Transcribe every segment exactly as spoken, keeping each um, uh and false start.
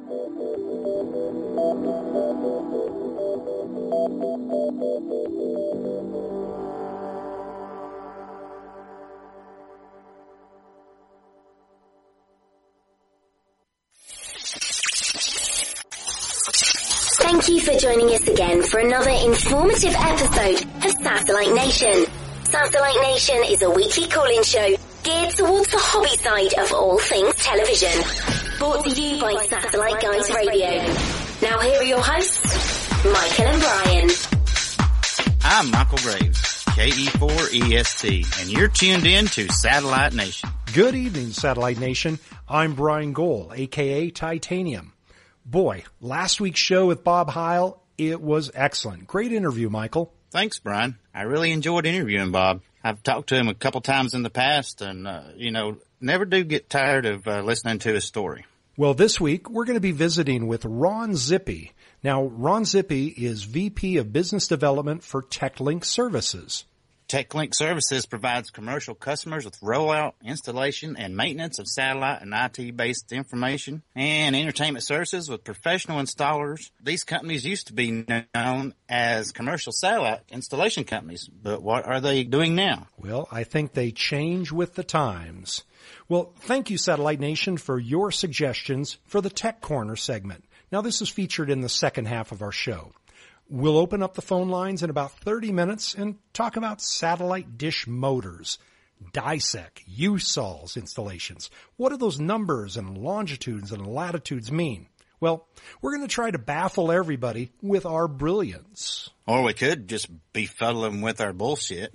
Thank you for joining us again for another informative episode of Satellite Nation. Satellite Nation is a weekly call-in show geared towards the hobby side of all things television. Brought to you by Satellite Guys Radio. Now here are your hosts, Michael and Brian. I'm Michael Graves, K E four E S T, and you're tuned in to Satellite Nation. Good evening, Satellite Nation. I'm Brian Gohl, a k a. Titanium. Boy, last week's show with Bob Heil, it was excellent. Great interview, Michael. Thanks, Brian. I really enjoyed interviewing Bob. I've talked to him a couple times in the past and, uh, you know, never do get tired of uh, listening to his story. Well, this week we're going to be visiting with Ron Zippy. Now, Ron Zippy is V P of Business Development for TechLink Services. TechLink Services provides commercial customers with rollout, installation, and maintenance of satellite and I T-based information and entertainment services with professional installers. These companies used to be known as commercial satellite installation companies, but what are they doing now? Well, I think they change with the times. Well, thank you, Satellite Nation, for your suggestions for the Tech Corner segment. Now, this is featured in the second half of our show. We'll open up the phone lines in about thirty minutes and talk about satellite dish motors, DISEC, U S O Ls installations. What do those numbers and longitudes and latitudes mean? Well, we're going to try to baffle everybody with our brilliance. Or we could just befuddle them with our bullshit.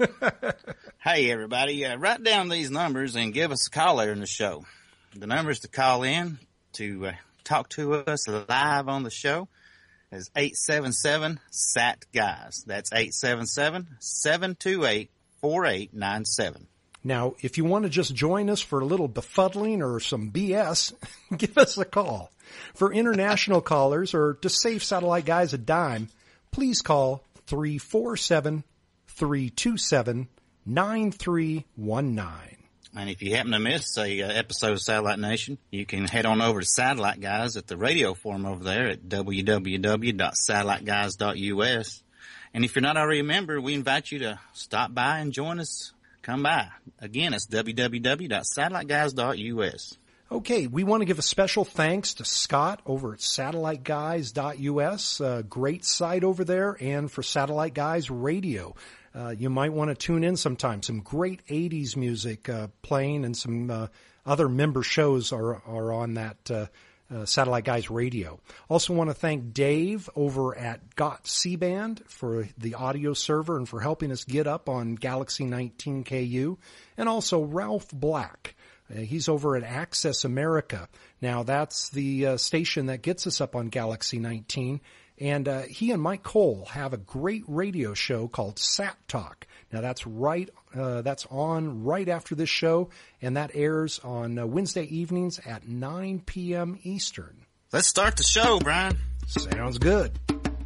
Hey, everybody, uh, write down these numbers and give us a call later in the show. The numbers to call in to uh, talk to us live on the show is eight seven seven S A T Guys. That's eight seven seven, seven two eight, four eight nine seven. Now, if you want to just join us for a little befuddling or some B S, give us a call. For international callers or to save Satellite Guys a dime, please call three four seven, three two seven, nine three one nine. And if you happen to miss a uh, episode of Satellite Nation, you can head on over to Satellite Guys at the radio forum over there at w w w dot satellite guys dot u s. And if you're not already a member, we invite you to stop by and join us. Come by. Again, it's w w w dot satellite guys dot u s. Okay, we want to give a special thanks to Scott over at satellite guys dot u s, a great site over there, and for Satellite Guys Radio. Uh, you might want to tune in sometime. Some great eighties music uh, playing, and some uh, other member shows are are on that uh, uh, Satellite Guys Radio. Also want to thank Dave over at Got C-Band for the audio server and for helping us get up on Galaxy nineteen K U, and also Ralph Black. Uh, he's over at Access America. Now, that's the uh, station that gets us up on Galaxy nineteen. And uh, he and Mike Cole have a great radio show called Sat Talk. Now, that's right. Uh, that's on right after this show, and that airs on uh, Wednesday evenings at nine p.m. Eastern. Let's start the show, Brian. Sounds good.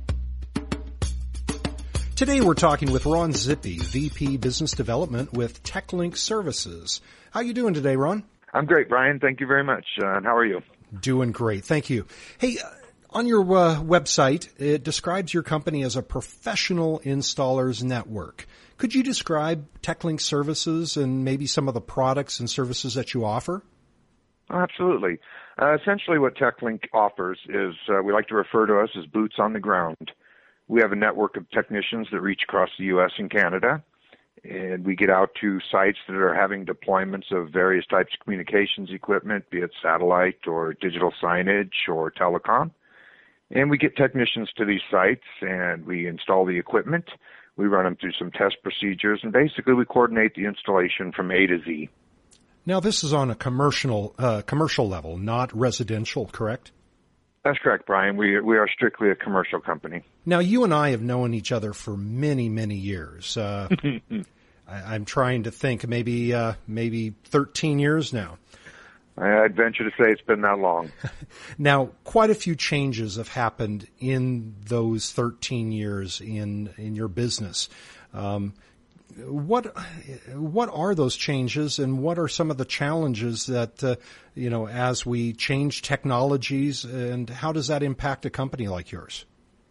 Today we're talking with Ron Zippy, V P Business Development with TechLink Services. How you doing today, Ron? I'm great, Brian. Thank you very much. Uh, and how are you? Doing great. Thank you. Hey, uh, on your uh, website, it describes your company as a professional installers network. Could you describe TechLink Services and maybe some of the products and services that you offer? Absolutely. Uh, essentially what TechLink offers is uh, we like to refer to us as boots on the ground. We have a network of technicians that reach across the U S and Canada, and we get out to sites that are having deployments of various types of communications equipment, be it satellite or digital signage or telecom. And we get technicians to these sites, and we install the equipment. We run them through some test procedures, and basically we coordinate the installation from A to Z. Now, this is on a commercial uh, commercial level, not residential, correct? That's correct, Brian. We we are strictly a commercial company. Now, you and I have known each other for many, many years. Uh, I, I'm trying to think, maybe uh, maybe thirteen years now. I'd venture to say it's been that long. Now, quite a few changes have happened in those thirteen years in in your business. Um, what what are those changes, and what are some of the challenges that uh, you know as we change technologies, and how does that impact a company like yours?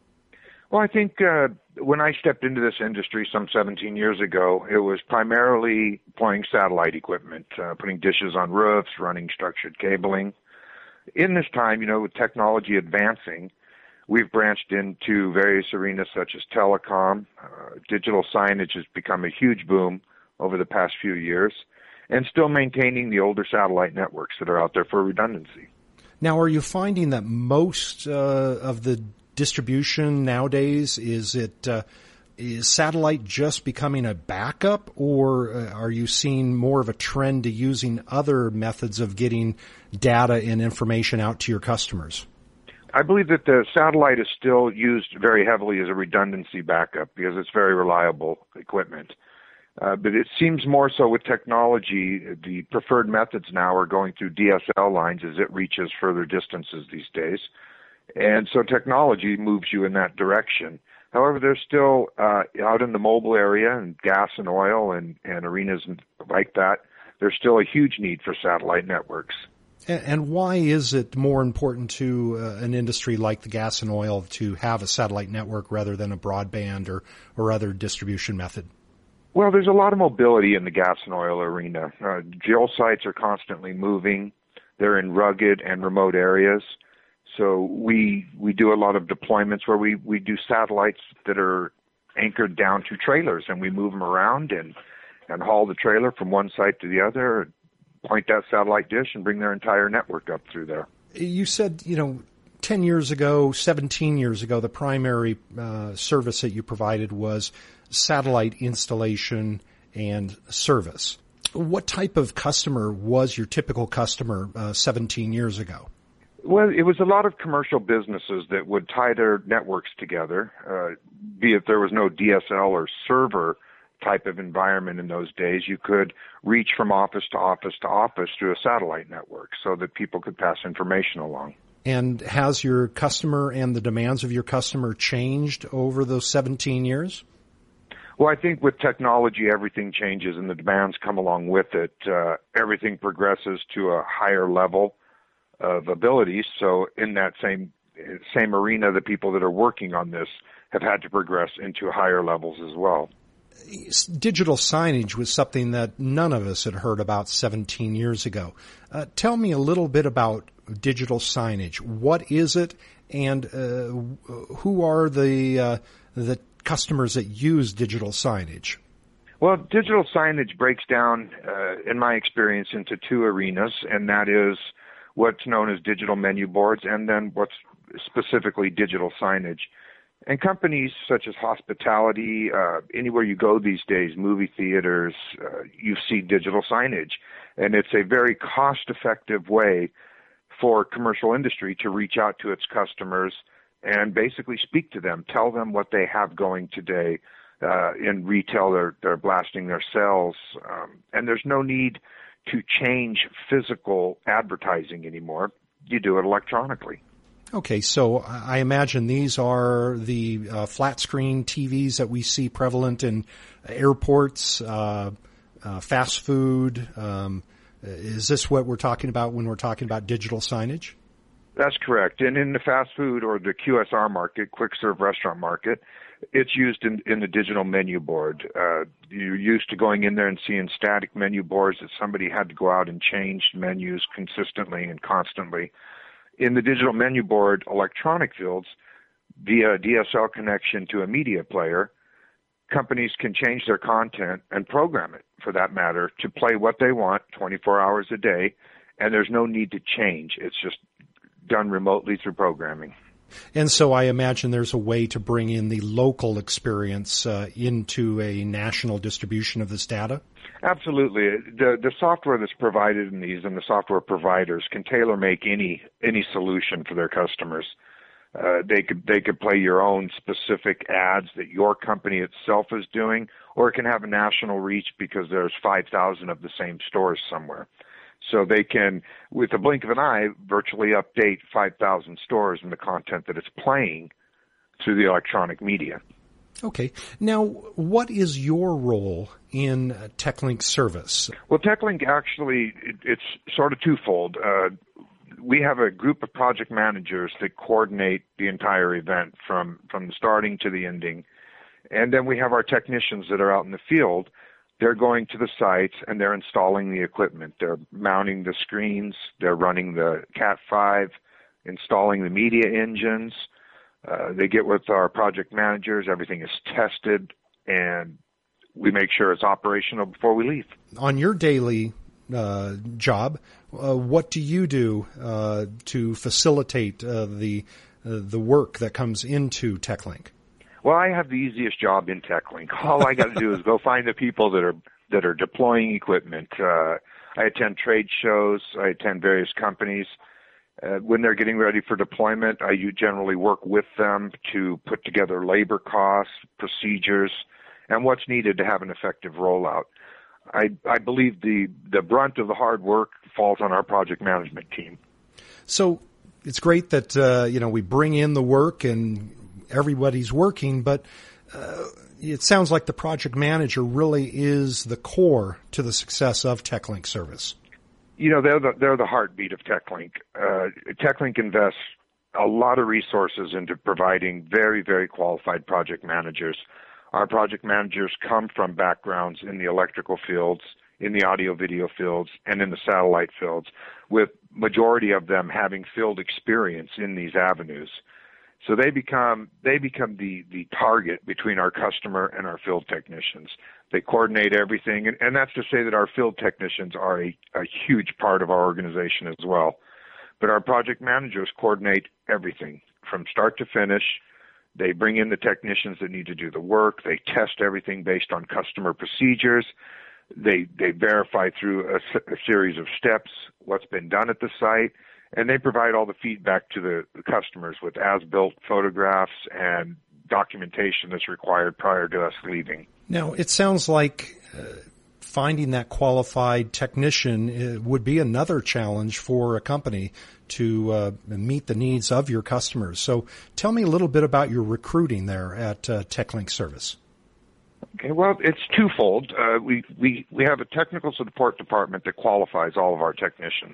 Well, I think uh, when I stepped into this industry some seventeen years ago, it was primarily deploying satellite equipment, uh, putting dishes on roofs, running structured cabling. In this time, you know, with technology advancing, we've branched into various arenas such as telecom. Uh, digital signage has become a huge boom over the past few years, and still maintaining the older satellite networks that are out there for redundancy. Now, are you finding that most uh, of the distribution nowadays, is it uh, is satellite just becoming a backup, or uh, are you seeing more of a trend to using other methods of getting data and information out to your customers? I believe that the satellite is still used very heavily as a redundancy backup because it's very reliable equipment. Uh, but it seems more so with technology, the preferred methods now are going through D S L lines as it reaches further distances these days. And so technology moves you in that direction. However, there's still, uh, out in the mobile area and gas and oil and, and arenas like that, there's still a huge need for satellite networks. And why is it more important to uh, an industry like the gas and oil to have a satellite network rather than a broadband or, or other distribution method? Well, there's a lot of mobility in the gas and oil arena. Uh, drill sites are constantly moving. They're in rugged and remote areas. So we we do a lot of deployments where we, we do satellites that are anchored down to trailers, and we move them around and, and haul the trailer from one site to the other, point that satellite dish, and bring their entire network up through there. You said, you know, ten years ago, seventeen years ago, the primary uh, service that you provided was satellite installation and service. What type of customer was your typical customer uh, seventeen years ago? Well, it was a lot of commercial businesses that would tie their networks together, uh, be it there was no D S L or server type of environment in those days. You could reach from office to office to office through a satellite network so that people could pass information along. And has your customer and the demands of your customer changed over those seventeen years? Well, I think with technology, everything changes and the demands come along with it. Uh, everything progresses to a higher level of abilities. So in that same same arena, the people that are working on this have had to progress into higher levels as well. Digital signage was something that none of us had heard about seventeen years ago. Uh, tell me a little bit about digital signage. What is it, and uh, who are the uh, the customers that use digital signage? Well, digital signage breaks down, uh, in my experience, into two arenas, and that is what's known as digital menu boards, and then what's specifically digital signage. And companies such as hospitality, uh, anywhere you go these days, movie theaters, uh, you see digital signage. And it's a very cost-effective way for commercial industry to reach out to its customers and basically speak to them, tell them what they have going today. Uh, in retail, they're, they're blasting their sales, um, and there's no need to change physical advertising anymore. You do it electronically. Okay, so I imagine these are the uh, flat screen T Vs that we see prevalent in airports, uh, uh, fast food. Um, is this what we're talking about when we're talking about digital signage? That's correct. And in the fast food or the Q S R market, quick serve restaurant market, it's used in, in the digital menu board. Uh, you're used to going in there and seeing static menu boards that somebody had to go out and change menus consistently and constantly. In the digital menu board electronic fields, via D S L connection to a media player, companies can change their content and program it, for that matter, to play what they want twenty-four hours a day, and there's no need to change. It's just done remotely through programming. And so I imagine there's a way to bring in the local experience uh, into a national distribution of this data? Absolutely. The the software that's provided in these and the software providers can tailor make any any solution for their customers. Uh, they could they could play your own specific ads that your company itself is doing, or it can have a national reach because there's five thousand of the same stores somewhere. So they can, with the blink of an eye, virtually update five thousand stores and the content that it's playing through the electronic media. Okay. Now, what is your role in TechLink service? Well, TechLink actually, it, it's sort of twofold. Uh, we have a group of project managers that coordinate the entire event from, from the starting to the ending. And then we have our technicians that are out in the field. They're going to the sites and they're installing the equipment. They're mounting the screens. They're running the Cat five, installing the media engines. Uh, they get with our project managers. Everything is tested, and we make sure it's operational before we leave. On your daily uh, job, uh, what do you do uh, to facilitate uh, the uh, the work that comes into TechLink? Well, I have the easiest job in TechLink. All I got to do is go find the people that are that are deploying equipment. Uh, I attend trade shows. I attend various companies. Uh, when they're getting ready for deployment, I generally work with them to put together labor costs, procedures, and what's needed to have an effective rollout. I, I believe the, the brunt of the hard work falls on our project management team. So it's great that uh, you know we bring in the work and everybody's working, but uh, it sounds like the project manager really is the core to the success of TechLink service. You know, they're the, they're the heartbeat of TechLink. Uh, TechLink invests a lot of resources into providing very, very qualified project managers. Our project managers come from backgrounds in the electrical fields, in the audio-video fields, and in the satellite fields, with majority of them having field experience in these avenues. So they become they become the, the target between our customer and our field technicians. They coordinate everything, and, and that's to say that our field technicians are a, a huge part of our organization as well. But our project managers coordinate everything from start to finish. They bring in the technicians that need to do the work. They test everything based on customer procedures. They they verify through a, a series of steps what's been done at the site. And they provide all the feedback to the, the customers with as-built photographs and documentation that's required prior to us leaving. Now, it sounds like uh, finding that qualified technician uh, would be another challenge for a company to uh, meet the needs of your customers. So tell me a little bit about your recruiting there at uh, TechLink Service. Okay, well, it's twofold. Uh, we, we, we have a technical support department that qualifies all of our technicians.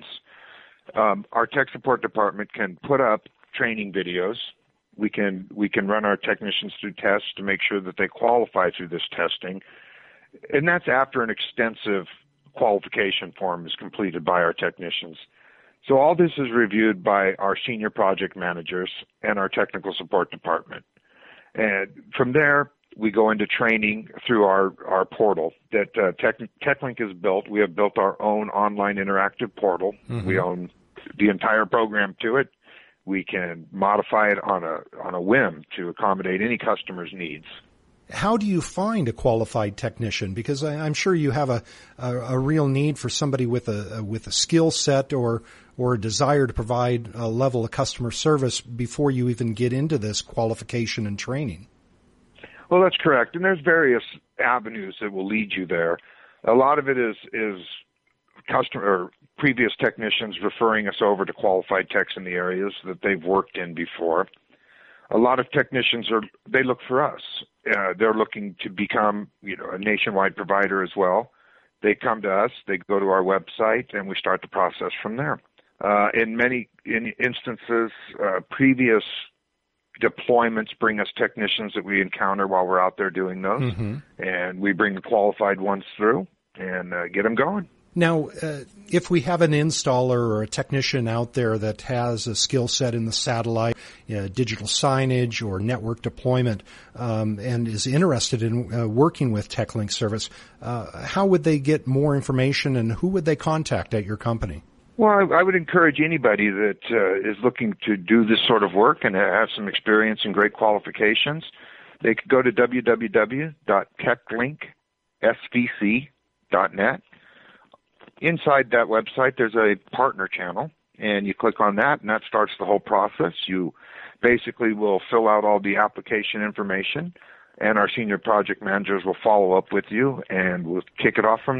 Um, our tech support department can put up training videos. We can we can run our technicians through tests to make sure that they qualify through this testing, and that's after an extensive qualification form is completed by our technicians. So all this is reviewed by our senior project managers and our technical support department, and from there we go into training through our, our portal that uh, Tech, TechLink has built. We have built our own online interactive portal. Mm-hmm. We own the entire program to it. We can modify it on a on a whim to accommodate any customer's needs. How do you find a qualified technician? Because I, I'm sure you have a, a, a real need for somebody with a, a with a skill set or or a desire to provide a level of customer service before you even get into this qualification and training. Well, that's correct, and there's various avenues that will lead you there. A lot of it is is customer or previous technicians referring us over to qualified techs in the areas that they've worked in before. A lot of technicians are they look for us. Uh, they're looking to become, you know, a nationwide provider as well. They come to us, they go to our website, and we start the process from there. Uh, in many in instances, uh, previous deployments bring us technicians that we encounter while we're out there doing those, mm-hmm. and we bring the qualified ones through and uh, get them going. Now, uh, if we have an installer or a technician out there that has a skill set in the satellite, uh, digital signage or network deployment, um, and is interested in uh, working with TechLink service, uh, how would they get more information and who would they contact at your company? Well, I, I would encourage anybody that uh, is looking to do this sort of work and have some experience and great qualifications. They could go to w w w dot techlink s v c dot net. Inside that website, there's a partner channel, and you click on that, and that starts the whole process. You basically will fill out all the application information, and our senior project managers will follow up with you, and we'll kick it off from there.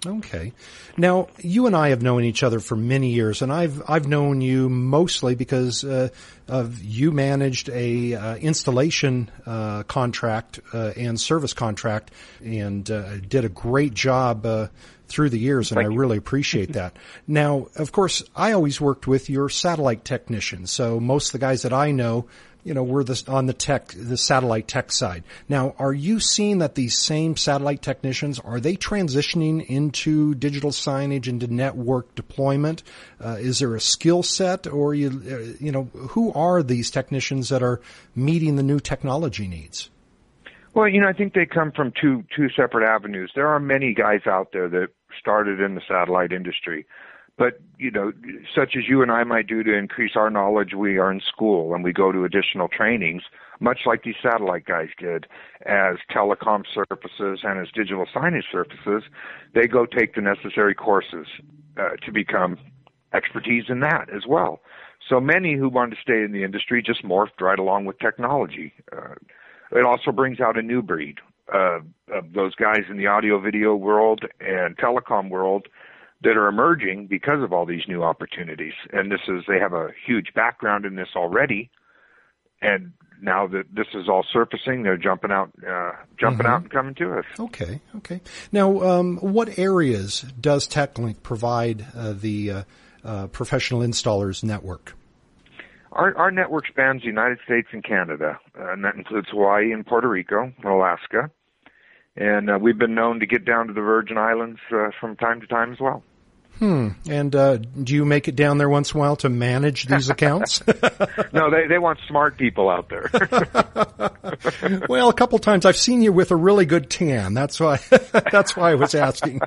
Okay. Now, you and I have known each other for many years, and I've I've known you mostly because uh, of you managed a uh, installation uh, contract uh, and service contract, and uh, did a great job uh, through the years, and Thank I you. really appreciate that. Now, of course, I always worked with your satellite technicians, so most of the guys that I know, you know, we're the, on the tech, the satellite tech side. Now, are you seeing that these same satellite technicians, are they transitioning into digital signage, into network deployment? Uh, is there a skill set, or you, uh, you know, who are these technicians that are meeting the new technology needs? Well, you know, I think they come from two two separate avenues. There are many guys out there that started in the satellite industry. But, you know, such as you and I might do to increase our knowledge, we are in school and we go to additional trainings, much like these satellite guys did, as telecom services and as digital signage services. They go take the necessary courses uh, to become expertise in that as well. So many who want to stay in the industry just morphed right along with technology. Uh, it also brings out a new breed uh, of those guys in the audio video world and telecom world that are emerging because of all these new opportunities. And this is, they have a huge background in this already. And now that this is all surfacing, they're jumping out, uh, jumping Mm-hmm. out and coming to us. Okay, okay. Now, um, what areas does TechLink provide uh, the uh, uh, professional installers network? Our, our network spans the United States and Canada, uh, and that includes Hawaii and Puerto Rico and Alaska. And uh, we've been known to get down to the Virgin Islands uh, from time to time as well. Hmm. And uh, do you make it down there once in a while to manage these accounts? No, they they want smart people out there. Well, a couple times I've seen you with a really good tan. That's why. That's why I was asking.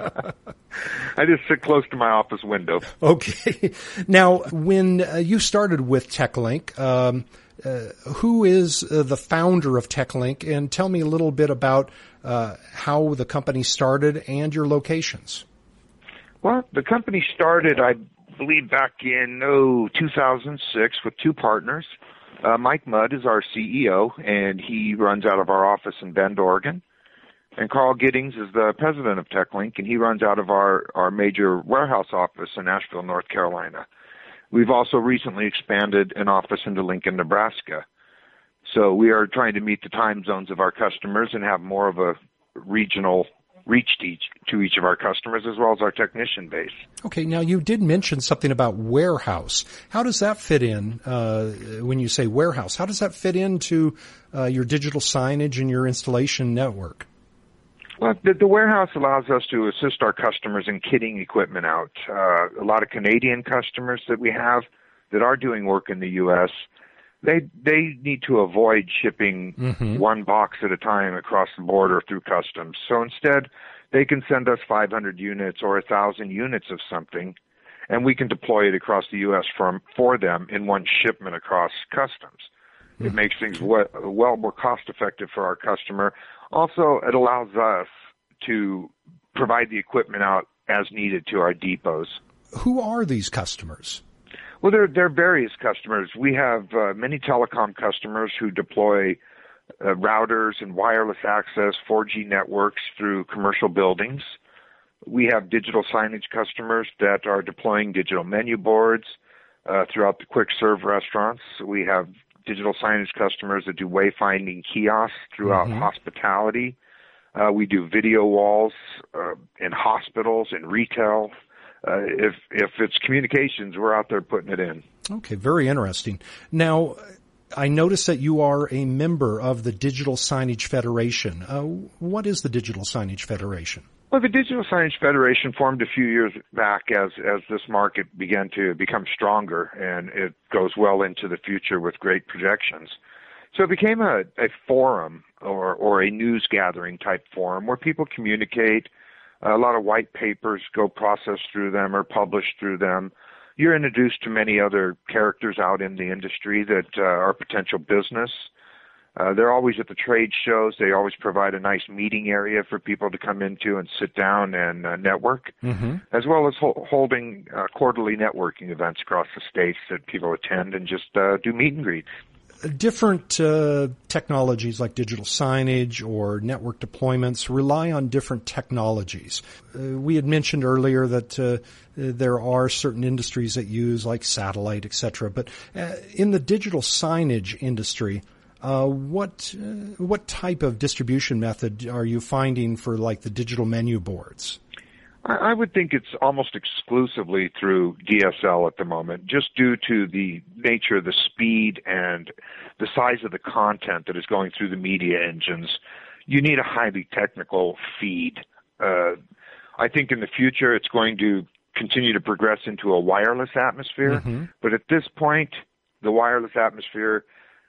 I just sit close to my office window. Okay. Now, when uh, you started with TechLink, um, uh, who is uh, the founder of TechLink? And tell me a little bit about uh, how the company started and your locations. Well, the company started, I believe, back in oh, two thousand six with two partners. Uh, Mike Mudd is our C E O, and he runs out of our office in Bend, Oregon. And Carl Giddings is the president of TechLink, and he runs out of our, our major warehouse office in Asheville, North Carolina. We've also recently expanded an office into Lincoln, Nebraska. So we are trying to meet the time zones of our customers and have more of a regional reach to each, to each of our customers as well as our technician base. Okay, now you did mention something about warehouse. How does that fit in uh, when you say warehouse? How does that fit into uh, your digital signage and your installation network? Well, the, the warehouse allows us to assist our customers in kitting equipment out. Uh, a lot of Canadian customers that we have that are doing work in the U S, they they need to avoid shipping mm-hmm. one box at a time across the border through customs. So instead, they can send us five hundred units or one thousand units of something, and we can deploy it across the U S for, for them in one shipment across customs. Mm-hmm. It makes things well, well more cost-effective for our customer. Also, it allows us to provide the equipment out as needed to our depots. Who are these customers? Well, there, there are various customers. We have uh, many telecom customers who deploy uh, routers and wireless access four G networks through commercial buildings. We have digital signage customers that are deploying digital menu boards uh, throughout the quick serve restaurants. We have digital signage customers that do wayfinding kiosks throughout mm-hmm. hospitality. Uh, we do video walls uh, in hospitals and retail. Uh, if if it's communications, we're out there putting it in. Okay, very interesting. Now, I notice that you are a member of the Digital Signage Federation. Uh, what is the Digital Signage Federation? Well, the Digital Signage Federation formed a few years back as as this market began to become stronger, and it goes well into the future with great projections. So it became a, a forum or, or a news gathering type forum where people communicate. A lot of white papers go processed through them or published through them. You're introduced to many other characters out in the industry that uh, are potential business. Uh, they're always at the trade shows. They always provide a nice meeting area for people to come into and sit down and uh, network, mm-hmm. as well as ho- holding uh, quarterly networking events across the states that people attend and just uh, do meet and greets. different uh, technologies like digital signage or network deployments rely on different technologies. Uh, we had mentioned earlier that uh, there are certain industries that use like satellite, et cetera. But uh, in the digital signage industry, uh, what uh, what type of distribution method are you finding for like the digital menu boards? I would think it's almost exclusively through D S L at the moment, just due to the nature, the speed, and the size of the content that is going through the media engines. You need a highly technical feed. Uh, I think in the future it's going to continue to progress into a wireless atmosphere, mm-hmm. but at this point, the wireless atmosphere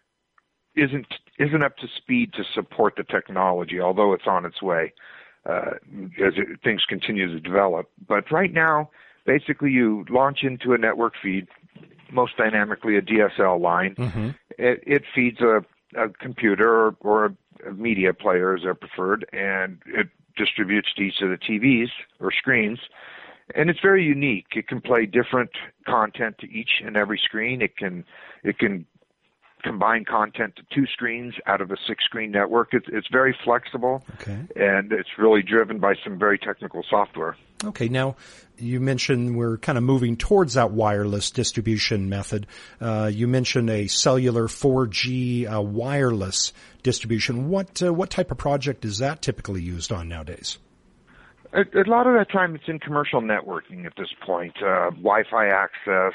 isn't isn't up to speed to support the technology, although it's on its way. Uh, as it, things continue to develop. But right now, basically you launch into a network feed, most dynamically a D S L line. Mm-hmm. It, it feeds a, a computer or, or a media player, as they're preferred, and it distributes to each of the T Vs or screens. And it's very unique. It can play different content to each and every screen. It can it can combine content to two screens out of a six-screen network. It's, it's very flexible, okay. and it's really driven by some very technical software. Okay, now you mentioned we're kind of moving towards that wireless distribution method. Uh, you mentioned a cellular four G uh, wireless distribution. What uh, what type of project is that typically used on nowadays? A, a lot of that time it's in commercial networking at this point, uh, Wi-Fi access,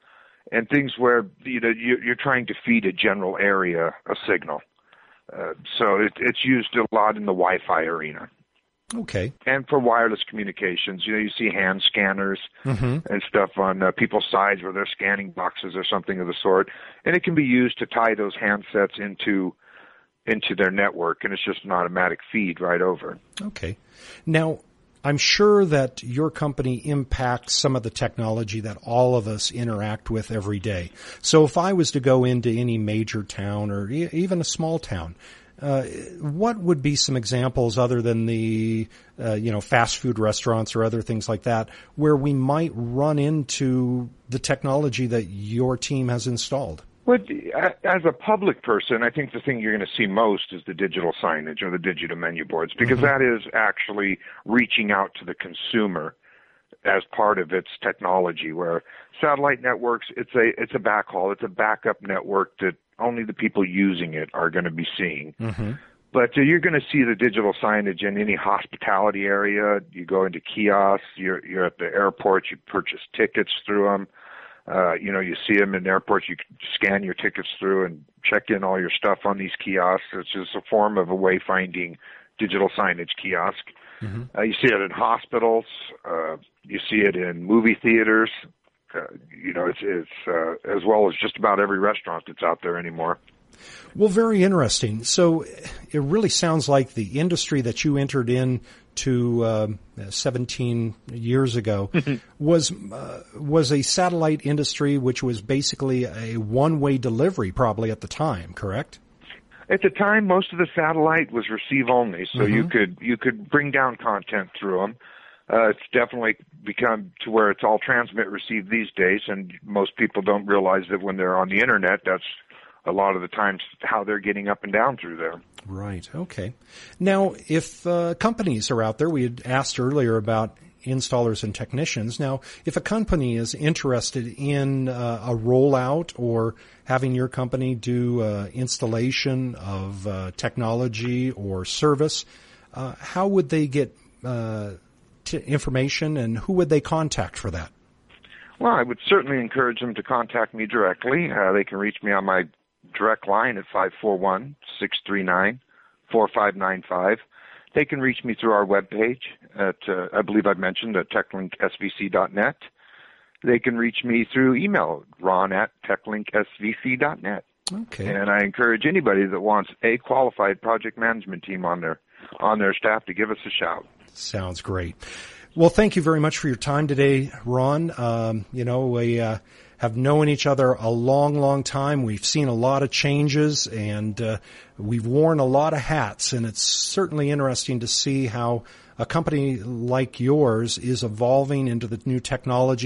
and things where you know you're trying to feed a general area a signal. Uh, so it, it's used a lot in the Wi-Fi arena. Okay. And for wireless communications, you know, you see hand scanners mm-hmm. and stuff on uh, people's sides where they're scanning boxes or something of the sort, and it can be used to tie those handsets into into their network, and it's just an automatic feed right over. Okay. Now, I'm sure that your company impacts some of the technology that all of us interact with every day. So if I was to go into any major town or e- even a small town, uh, what would be some examples other than the, uh, you know, fast food restaurants or other things like that where we might run into the technology that your team has installed? Well, as a public person, I think the thing you're going to see most is the digital signage or the digital menu boards, because mm-hmm. that is actually reaching out to the consumer as part of its technology, where satellite networks, it's a it's a backhaul, it's a backup network that only the people using it are going to be seeing. Mm-hmm. But uh, you're going to see the digital signage in any hospitality area. You go into kiosks, you're, you're at the airport, you purchase tickets through them. Uh, you know, you see them in airports, you scan your tickets through and check in all your stuff on these kiosks. It's just a form of a wayfinding digital signage kiosk. Mm-hmm. Uh, you see it in hospitals. Uh, you see it in movie theaters. Uh, you know, it's, it's uh, as well as just about every restaurant that's out there anymore. Well, very interesting. So it really sounds like the industry that you entered in to uh, seventeen years ago was uh, was a satellite industry, which was basically a one-way delivery, probably at the time, correct? At the time, most of the satellite was receive only, so mm-hmm. you could you could bring down content through them. Uh, it's definitely become to where it's all transmit receive these days, and most people don't realize that when they're on the internet, that's a lot of the times how they're getting up and down through there. Right. Okay. Now, if uh, companies are out there, we had asked earlier about installers and technicians. Now, if a company is interested in uh, a rollout or having your company do uh, installation of uh, technology or service, uh, how would they get uh, t- information, and who would they contact for that? Well, I would certainly encourage them to contact me directly. Uh, they can reach me on my direct line at five four one, six three nine, four five nine five. They can reach me through our webpage at, uh, I believe I've mentioned, at techlink s v c dot net. They can reach me through email, ron at techlink s v c dot net. Okay. And I encourage anybody that wants a qualified project management team on their, on their staff to give us a shout. Sounds great. Well, thank you very much for your time today, Ron. Um, you know, we uh, have known each other a long, long time. We've seen a lot of changes, and uh, we've worn a lot of hats, and it's certainly interesting to see how a company like yours is evolving into the new technology,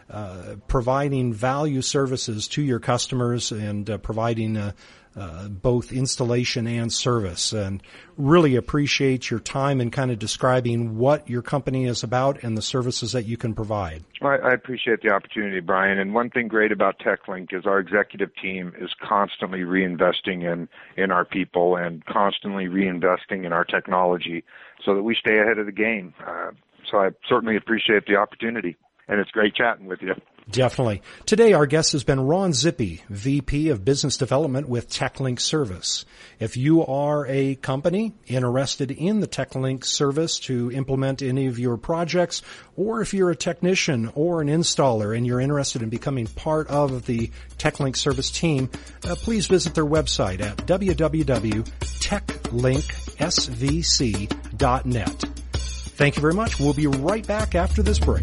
uh, providing value services to your customers and uh, providing uh, uh, both installation and service. And really appreciate your time in kind of describing what your company is about and the services that you can provide. I, I appreciate the opportunity, Brian. And one thing great about TechLink is our executive team is constantly reinvesting in, in our people and constantly reinvesting in our technology so that we stay ahead of the game. Uh, so I certainly appreciate the opportunity. And it's great chatting with you. Definitely. Today, our guest has been Ron Zippy, V P of Business Development with TechLink Service. If you are a company interested in the TechLink service to implement any of your projects, or if you're a technician or an installer and you're interested in becoming part of the TechLink service team, uh, please visit their website at w w w dot tech link s v c dot net. Thank you very much. We'll be right back after this break.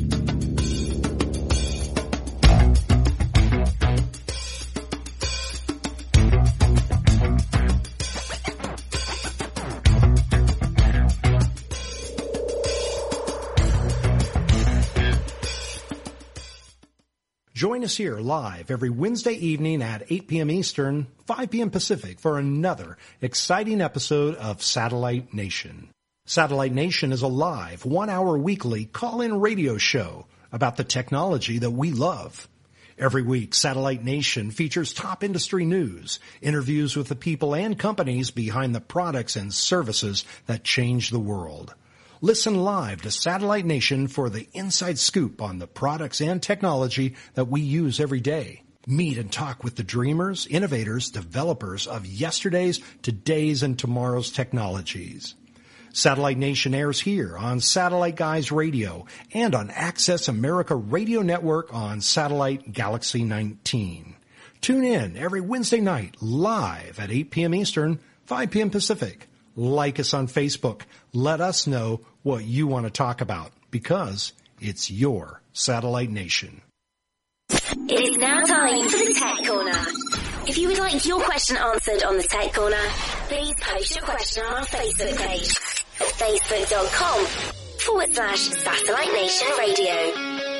Join us here live every Wednesday evening at eight p.m. Eastern, five p.m. Pacific for another exciting episode of Satellite Nation. Satellite Nation is a live, one-hour weekly call-in radio show about the technology that we love. Every week, Satellite Nation features top industry news, interviews with the people and companies behind the products and services that change the world. Listen live to Satellite Nation for the inside scoop on the products and technology that we use every day. Meet and talk with the dreamers, innovators, developers of yesterday's, today's, and tomorrow's technologies. Satellite Nation airs here on Satellite Guys Radio and on Access America Radio Network on Satellite Galaxy nineteen. Tune in every Wednesday night live at eight p.m. Eastern, five p.m. Pacific. Like us on Facebook. Let us know what you want to talk about because it's your Satellite Nation. It is now time for the Tech Corner. If you would like your question answered on the Tech Corner, please post your question on our Facebook page at facebook.com forward slash Satellite Nation Radio.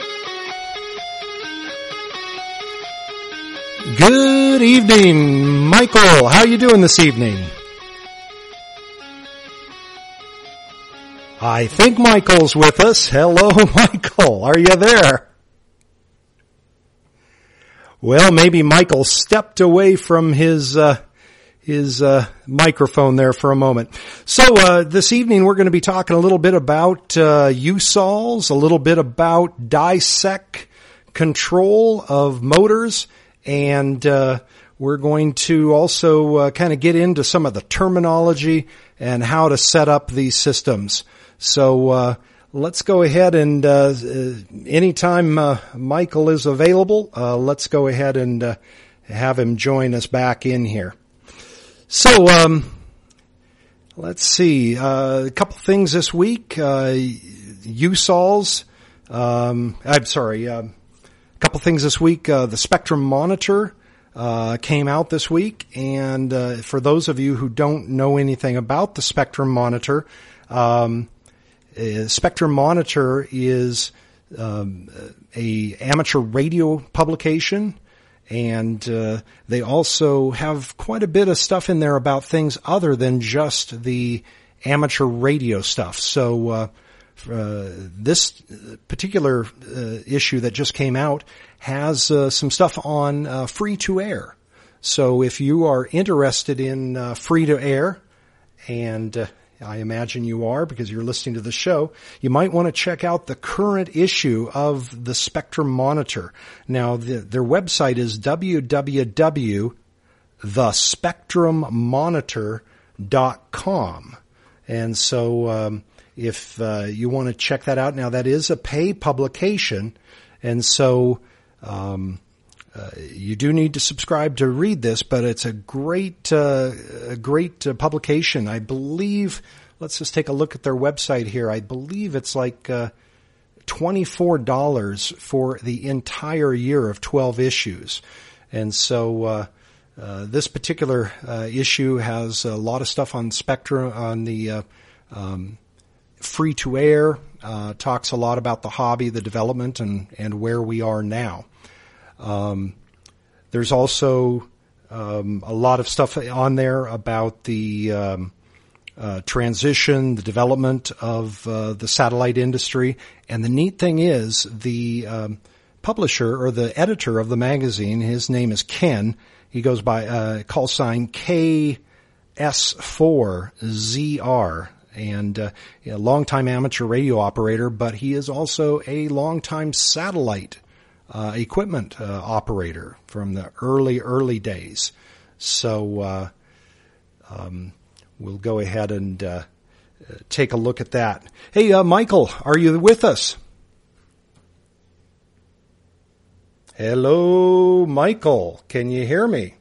Good evening, Michael. How are you doing this evening? I think Michael's with us. Hello, Michael. Are you there? Well, maybe Michael stepped away from his uh, his uh, microphone there for a moment. So uh, this evening we're going to be talking a little bit about uh, U S O Ls, a little bit about dissect control of motors, and uh, we're going to also uh, kind of get into some of the terminology and how to set up these systems. So uh let's go ahead and uh, uh anytime uh, Michael is available, uh let's go ahead and uh, have him join us back in here. So um let's see, uh, a couple things this week. Uh U S O Ls, um I'm sorry, uh, a couple things this week. Uh the Spectrum Monitor uh came out this week, and uh for those of you who don't know anything about the Spectrum Monitor, um Uh, Spectrum Monitor is um, a amateur radio publication, and uh, they also have quite a bit of stuff in there about things other than just the amateur radio stuff. So uh, uh, this particular uh, issue that just came out has uh, some stuff on uh, free-to-air. So if you are interested in uh, free-to-air, and uh, I imagine you are because you're listening to the show, you might want to check out the current issue of the Spectrum Monitor. Now, the, their website is w w w dot the spectrum monitor dot com. And so um, if uh, you want to check that out, now that is a paid publication, and so um, uh, you do need to subscribe to read this, but it's a great, uh, a great uh, publication. I believe, let's just take a look at their website here. I believe it's like uh, twenty-four dollars for the entire year of twelve issues. And so uh, uh, this particular uh, issue has a lot of stuff on Spectrum, on the uh, um, Free to Air, uh, talks a lot about the hobby, the development, and, and where we are now. Um, there's also um, a lot of stuff on there about the um, uh, transition, the development of uh, the satellite industry. And the neat thing is the um, publisher or the editor of the magazine, his name is Ken. He goes by uh, call sign K S four Z R. And uh, a longtime amateur radio operator, but he is also a longtime satellite uh, equipment uh, operator from the early, early days. So uh, um, we'll go ahead and uh, take a look at that. Hey, uh, Michael, are you with us? Hello, Michael. Can you hear me?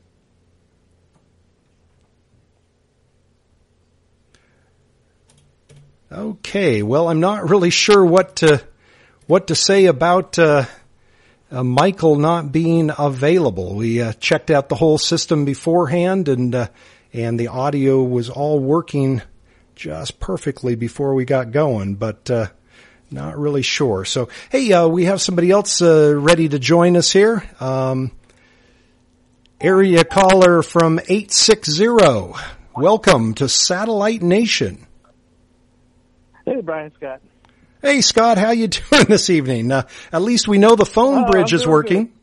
Okay, well, I'm not really sure what to what to say about uh, uh, Michael not being available. We uh, checked out the whole system beforehand, and uh, and the audio was all working just perfectly before we got going, but uh, not really sure. So, hey, uh, we have somebody else uh, ready to join us here. Um, area caller from eight six zero. Welcome to Satellite Nation. Hey, Brian Scott. Hey, Scott, how you doing this evening? Uh, at least we know the phone uh, bridge is working.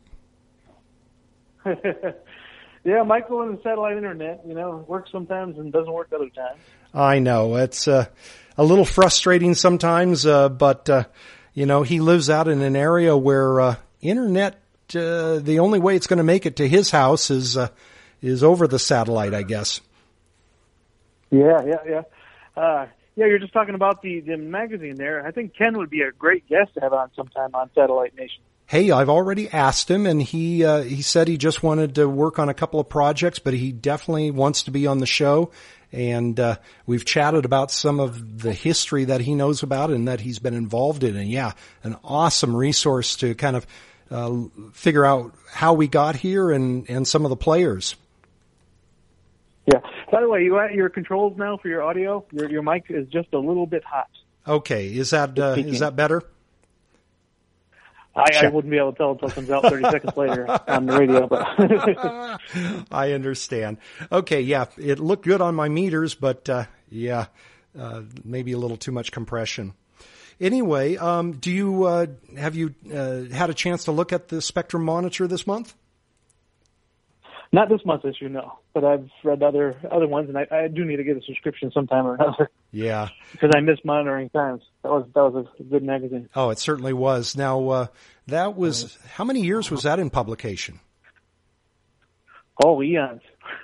Yeah, Michael and the satellite internet, you know, works sometimes and doesn't work other times. I know. It's uh, a little frustrating sometimes, uh, but, uh, you know, he lives out in an area where uh, internet, uh, the only way it's going to make it to his house is uh, is over the satellite, I guess. Yeah, yeah, yeah. Uh Yeah, you're just talking about the, the magazine there. I think Ken would be a great guest to have on sometime on Satellite Nation. Hey, I've already asked him, and he uh, he said he just wanted to work on a couple of projects, but he definitely wants to be on the show. And uh, we've chatted about some of the history that he knows about and that he's been involved in. And yeah, an awesome resource to kind of uh, figure out how we got here and, and some of the players. Yeah. By the way, you at your controls now for your audio? Your your mic is just a little bit hot. Okay, is that uh, is that better? I, I wouldn't be able to tell until it comes out thirty seconds later on the radio. But I understand. Okay, yeah, it looked good on my meters, but uh, yeah, uh, maybe a little too much compression. Anyway, um, do you uh, have you uh, had a chance to look at the Spectrum Monitor this month? Not this month's issue, no. But I've read other other ones, and I, I do need to get a subscription sometime or another. Yeah, because I miss Monitoring Times. That was that was a good magazine. Oh, it certainly was. Now, uh, that was how many years was that in publication? Oh, eons.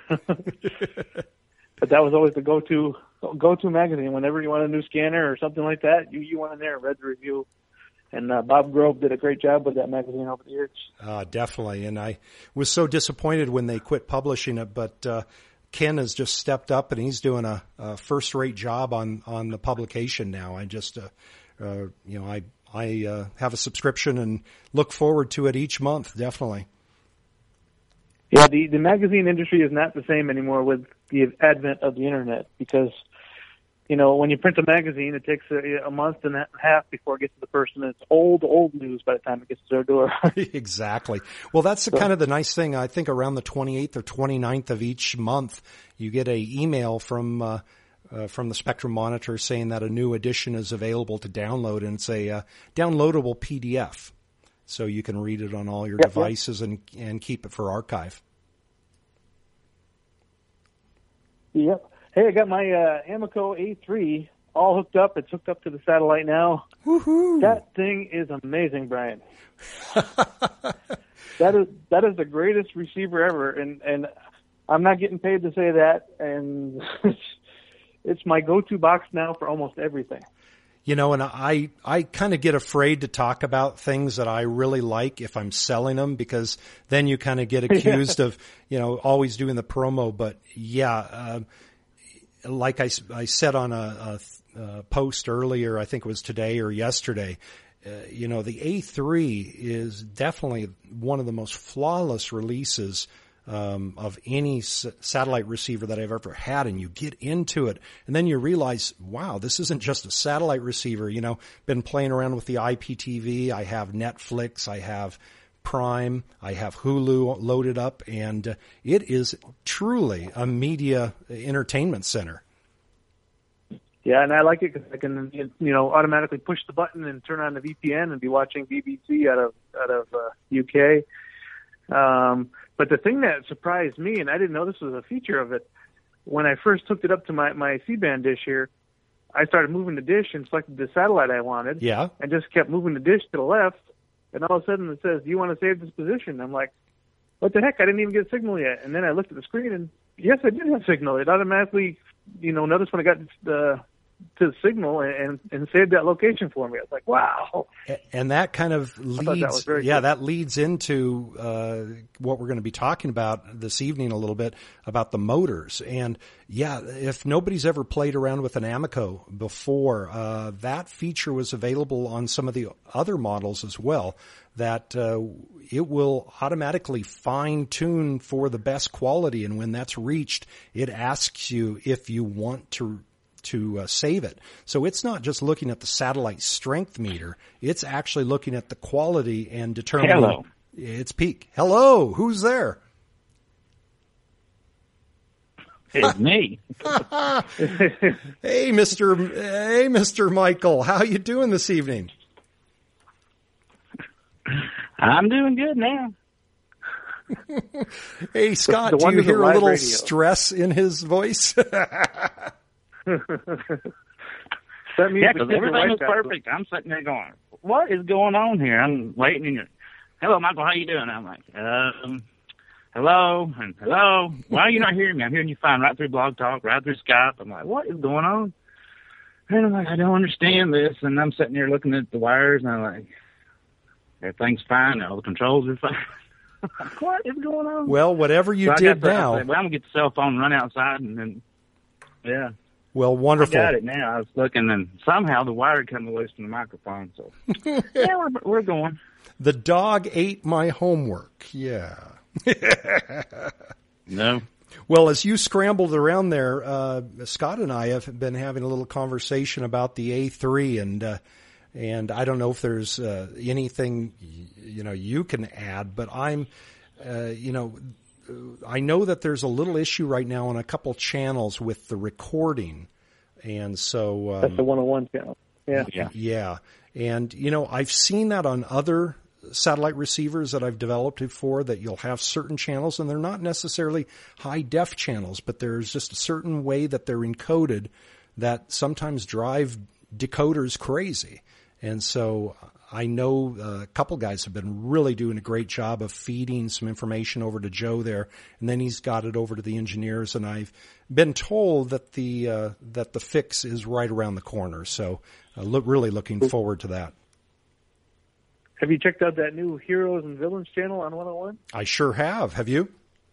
But that was always the go-to go-to magazine. Whenever you want a new scanner or something like that, you you went in there and read the review. And uh, Bob Grove did a great job with that magazine over the years. Uh, definitely. And I was so disappointed when they quit publishing it, but uh, Ken has just stepped up and he's doing a, a first-rate job on, on the publication now. I just, uh, uh, you know, I I uh, have a subscription and look forward to it each month, definitely. Yeah, the, the magazine industry is not the same anymore with the advent of the Internet because, you know, when you print a magazine, it takes a, a month and a half before it gets to the person. It's old, old news by the time it gets to their door. Exactly. Well, that's the, kind of the nice thing. I think around the twenty-eighth or twenty-ninth of each month, you get a email from uh, uh, from the Spectrum Monitor saying that a new edition is available to download, and it's a uh, downloadable P D F, so you can read it on all your yep, devices yep. and and keep it for archive. Yep. Hey, I got my uh, Amoco A three all hooked up. It's hooked up to the satellite now. Woohoo! That thing is amazing, Brian. that is that is the greatest receiver ever, and and I'm not getting paid to say that. And it's, it's my go-to box now for almost everything. You know, and I I kind of get afraid to talk about things that I really like if I'm selling them, because then you kind of get accused of, you know, always doing the promo. But yeah. Uh, Like I, I said on a, a, a post earlier, I think it was today or yesterday, uh, you know, the A three is definitely one of the most flawless releases um, of any s- satellite receiver that I've ever had, and you get into it, and then you realize, wow, this isn't just a satellite receiver. You know, been playing around with the I P T V. I have Netflix. I have Prime. I have Hulu loaded up, and uh, it is truly a media entertainment center. Yeah, and I like it because I can, you know, automatically push the button and turn on the V P N and be watching B B C out of out of uh, U K. Um, but the thing that surprised me, and I didn't know this was a feature of it, when I first hooked it up to my my C-band dish here, I started moving the dish and selected the satellite I wanted. Yeah. And just kept moving the dish to the left, and all of a sudden it says, "Do you want to save this position?" I'm like, "What the heck? I didn't even get signal yet." And then I looked at the screen, and yes, I did have signal. It automatically, you know, noticed when I got the to the signal and and saved that location for me. I was like, wow. And that kind of leads, that was very yeah, cool. that leads into uh, what we're going to be talking about this evening a little bit about the motors. And yeah, if nobody's ever played around with an Amoco before, uh, that feature was available on some of the other models as well, that uh, it will automatically fine tune for the best quality. And when that's reached, it asks you if you want to to uh, save it. So it's not just looking at the satellite strength meter. It's actually looking at the quality and determining Hello. its peak. Hello, who's there? It's me. Hey, Mister Hey, Mister Michael, how you doing this evening? I'm doing good now. Hey, Scott, The- the do you wonders of hear a live little radio. stress in his voice? That means Yeah, the because kids are everything right was back. perfect. I'm sitting there going, what is going on here? I'm waiting. And you're, hello, Michael, how you doing? I'm like, um, hello, and hello. Why are you not hearing me? I'm hearing you fine right through Blog Talk, right through Skype. I'm like, what is going on? And I'm like, I don't understand this. And I'm sitting there looking at the wires, and I'm like, everything's fine. All the controls are fine. I'm like, what is going on? Well, whatever you So I did got the- I now. said, well, I'm going to get the cell phone and run outside, and then, yeah. Well, I wonderful. got it now. I was looking, and somehow the wire come loose from the microphone. So, yeah, we're, we're going. The dog ate my homework. Yeah. No. Well, as you scrambled around there, uh, Scott and I have been having a little conversation about the A three, and uh, and I don't know if there's uh, anything you know you can add, but I'm, uh, you know. I know that there's a little issue right now on a couple channels with the recording, and so um, That's the one oh one channel. Yeah. Yeah. yeah, and you know I've seen that on other satellite receivers that I've developed before, that you'll have certain channels, and they're not necessarily high def channels, but there's just a certain way that they're encoded that sometimes drive decoders crazy, and so. I know a couple guys have been really doing a great job of feeding some information over to Joe there, and then he's got it over to the engineers. And I've been told that the uh, that the fix is right around the corner. So, uh, look, really looking forward to that. Have you checked out that new Heroes and Villains channel on one oh one? I sure have. Have you?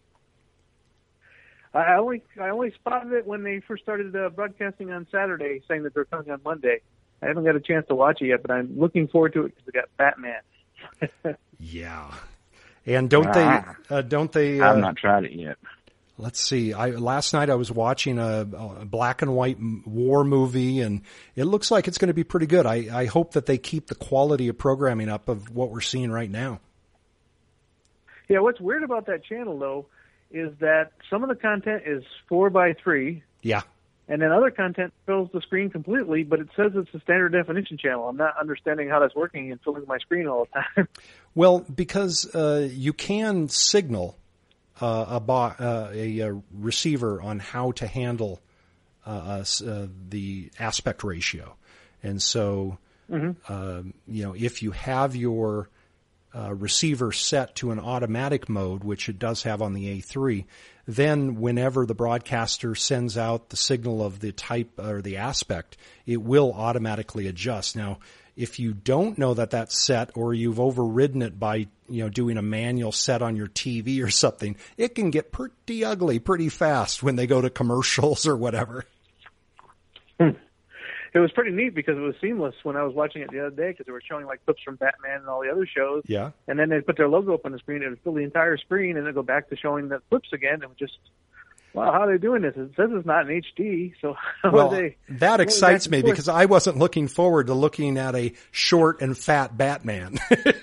I only I only spotted it when they first started uh, broadcasting on Saturday, saying that they're coming on Monday. I haven't got a chance to watch it yet, but I'm looking forward to it because we got Batman. Yeah, and don't Ah. they? Uh, don't they? Uh, I've not tried it yet. Let's see. I last night I was watching a, a black and white m- war movie, and it looks like it's going to be pretty good. I, I hope that they keep the quality of programming up of what we're seeing right now. Yeah, what's weird about that channel, though, is that some of the content is four by three, Yeah. and then other content fills the screen completely, but it says it's a standard definition channel. I'm not understanding how that's working and filling my screen all the time. Well, because uh, you can signal uh, a, bo- uh, a, a receiver on how to handle uh, uh, uh, the aspect ratio, and so Mm-hmm. uh, you know if you have your uh, receiver set to an automatic mode, which it does have on the A three, then whenever the broadcaster sends out the signal of the type or the aspect, it will automatically adjust. Now, if you don't know that that's set, or you've overridden it by, you know, doing a manual set on your T V or something, it can get pretty ugly pretty fast when they go to commercials or whatever. it was pretty neat because it was seamless when I was watching it the other day because they were showing like clips from Batman and all the other shows. Yeah. And then they put their logo up on the screen. It would fill the entire screen, and then go back to showing the clips again. And just, wow, how are they doing this? It says it's not in H D, so how well, are they? That excites me because I wasn't looking forward to looking at a short and fat Batman.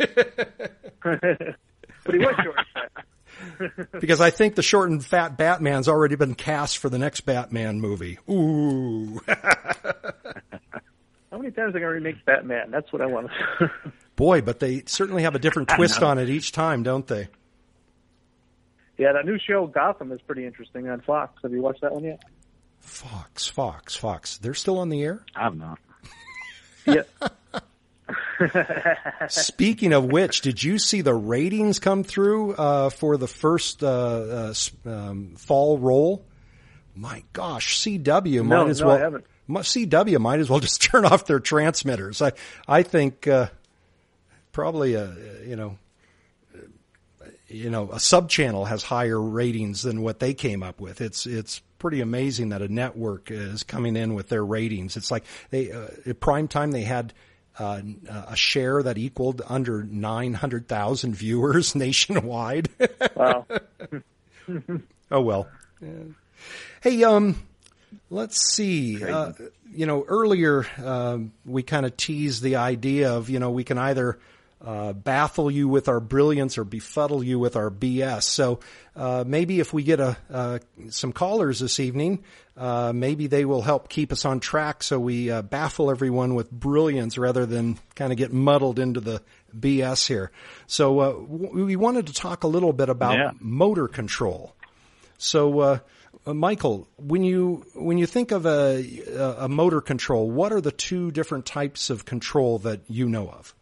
But he was short and fat. Because I think the short and fat Batman's already been cast for the next Batman movie. Ooh. How many times are they going to remake Batman? That's what I want to Boy, but they certainly have a different twist on it each time, don't they? Yeah, that new show, Gotham, is pretty interesting on Fox. Have you watched that one yet? Fox, Fox, Fox. They're still on the air? I've not. Yeah. Speaking of which, did you see the ratings come through uh, for the first uh, uh, um, fall roll? My gosh, C W might no, as no, well. I haven't. C W might as well just turn off their transmitters. I I think uh, probably a you know you know a sub channel has higher ratings than what they came up with. It's it's pretty amazing that a network is coming in with their ratings. It's like they uh, at prime time they had. Uh, a share that equaled under nine hundred thousand viewers nationwide. Wow. Oh, well. Yeah. Hey, um, let's see. Uh, you know, earlier uh, we kind of teased the idea of, you know, we can either uh, baffle you with our brilliance or befuddle you with our B S. So uh, maybe if we get a uh, some callers this evening, uh, maybe they will help keep us on track so we uh, baffle everyone with brilliance rather than kind of get muddled into the B S here. So uh, w- we wanted to talk a little bit about yeah. motor control. So, uh, uh, Michael, when you when you think of a, a motor control, what are the two different types of control that you know of?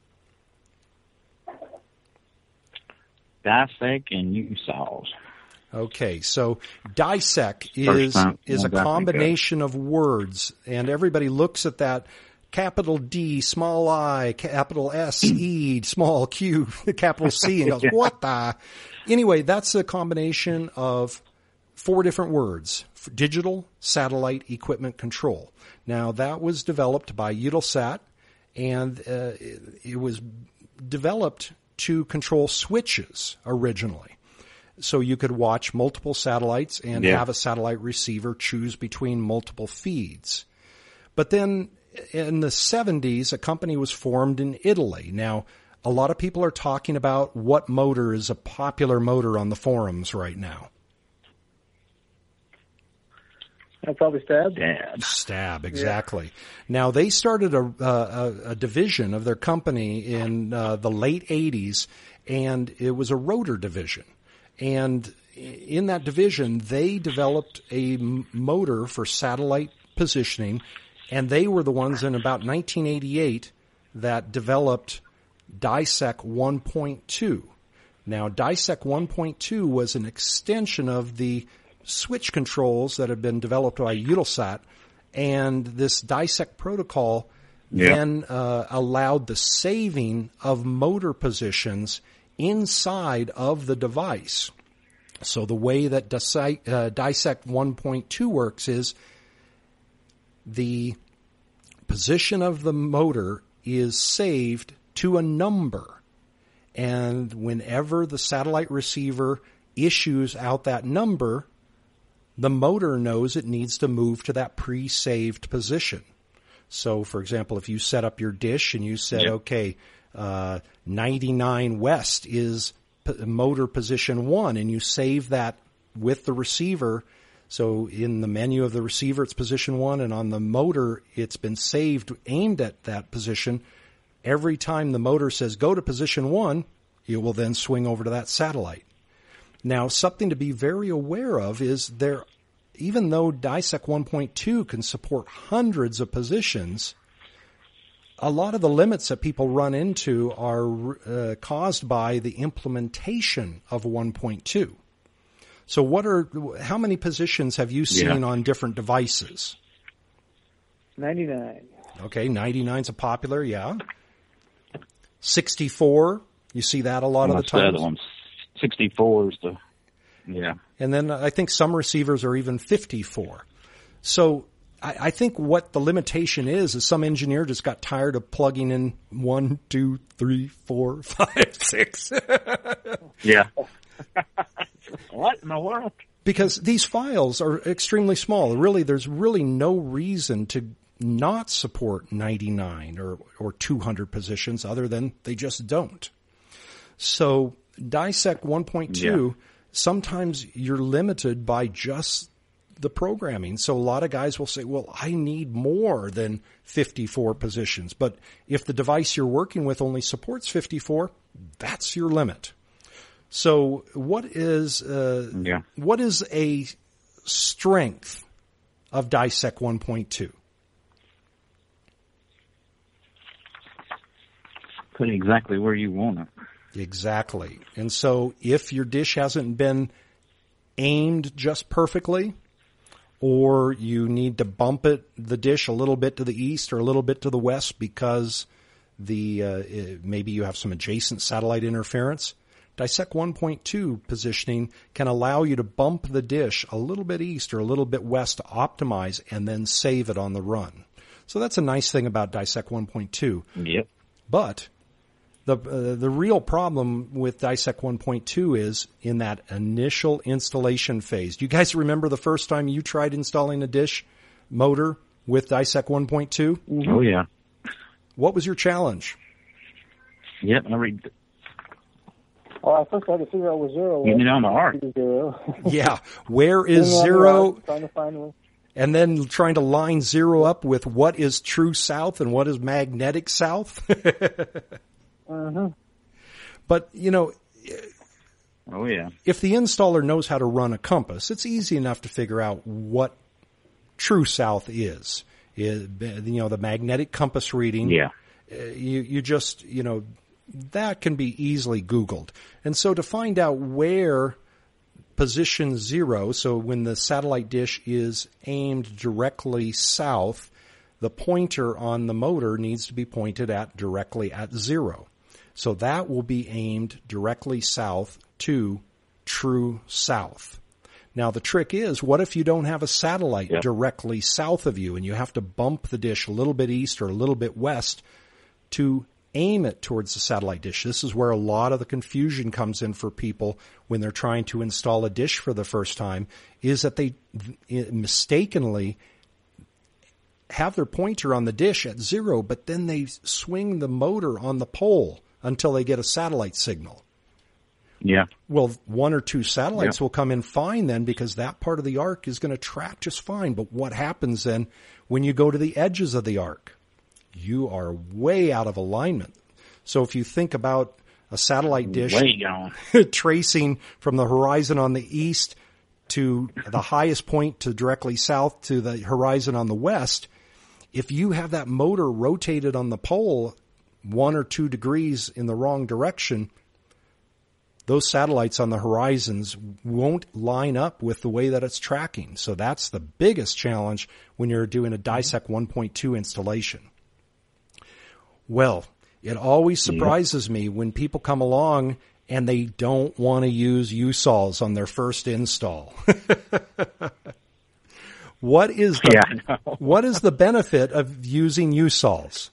Dissect and use saws. Okay, so dissect is is a combination of words, and everybody looks at that capital D, small I, capital S, E, small Q, capital C, and goes, what the? Anyway, that's a combination of four different words: digital satellite equipment control. Now, that was developed by Eutelsat, and uh, it, it was developed to control switches originally. So you could watch multiple satellites and yeah. have a satellite receiver choose between multiple feeds. But then in the seventies, a company was formed in Italy. Now, a lot of people are talking about what motor is a popular motor on the forums right now. I'll probably Stab. Stab. Stab, exactly. Yeah. Now, they started a, a, a division of their company in uh, the late eighties, and it was a rotor division. And in that division, they developed a m- motor for satellite positioning, and they were the ones in about nineteen eighty-eight that developed Dissect one point two. Now, Dissect one point two was an extension of the switch controls that have been developed by Eutelsat, and this Dissect protocol yeah. then uh, allowed the saving of motor positions inside of the device. So the way that Dissect, uh, Dissect one point two works is the position of the motor is saved to a number, and whenever the satellite receiver issues out that number, the motor knows it needs to move to that pre-saved position. So, for example, if you set up your dish and you said, yeah. okay, uh, ninety-nine west is p- motor position one, and you save that with the receiver. So in the menu of the receiver, it's position one, and on the motor, it's been saved, aimed at that position. Every time the motor says go to position one, you will then swing over to that satellite. Now, something to be very aware of is there, even though Dissect one point two can support hundreds of positions, a lot of the limits that people run into are uh, caused by the implementation of one point two. So what are, how many positions have you seen yeah. on different devices? ninety-nine. Okay, ninety-nine's a popular, yeah. sixty-four, you see that a lot well, of the time. The other one's sixty-four is the, yeah. And then I think some receivers are even fifty-four. So I, I think what the limitation is, is some engineer just got tired of plugging in one, two, three, four, five, six. Yeah. What in the world? Because these files are extremely small. Really, there's really no reason to not support ninety-nine or, or two hundred positions other than they just don't. So Dissect one point two, yeah. sometimes you're limited by just the programming. So a lot of guys will say, well, I need more than fifty-four positions. But if the device you're working with only supports fifty-four, that's your limit. So what is, uh, yeah. what is a strength of Dissect one point two? Put it exactly where you want it. Exactly. And so if your dish hasn't been aimed just perfectly, or you need to bump it, the dish a little bit to the east or a little bit to the west because the, uh, maybe you have some adjacent satellite interference, Dissect one point two positioning can allow you to bump the dish a little bit east or a little bit west to optimize and then save it on the run. So that's a nice thing about Dissect one point two. Yep. But the uh, the real problem with Dissect one point two is in that initial installation phase. Do you guys remember the first time you tried installing a dish motor with Dissect one point two? Mm-hmm. Oh, yeah. What was your challenge? Yep, I read. Well, I first had to figure out where zero was. Getting it on the arc. Zero. Yeah, where is zero? Trying to find one. And then trying to line zero up with what is true south and what is magnetic south. uh-huh. But, you know, oh yeah. if the installer knows how to run a compass, it's easy enough to figure out what true south is. Is you know, the magnetic compass reading. Yeah. You, you just, you know, that can be easily Googled. And so to find out where position zero, so when the satellite dish is aimed directly south, the pointer on the motor needs to be pointed at directly at zero. So that will be aimed directly south to true south. Now the trick is, what if you don't have a satellite yeah. directly south of you and you have to bump the dish a little bit east or a little bit west to aim it towards the satellite dish? This is where a lot of the confusion comes in for people when they're trying to install a dish for the first time, is that they mistakenly have their pointer on the dish at zero, but then they swing the motor on the pole until they get a satellite signal. Yeah. Well, one or two satellites yeah. will come in fine then because that part of the arc is going to track just fine. But what happens then when you go to the edges of the arc? You are way out of alignment. So if you think about a satellite dish tracing from the horizon on the east to the highest point to directly south to the horizon on the west, if you have that motor rotated on the pole one or two degrees in the wrong direction, those satellites on the horizons won't line up with the way that it's tracking. So that's the biggest challenge when you're doing a Dissect one point two installation. Well, it always surprises yeah. me when people come along and they don't want to use U S O Ls on their first install. What is the, yeah, what is the benefit of using U S O Ls?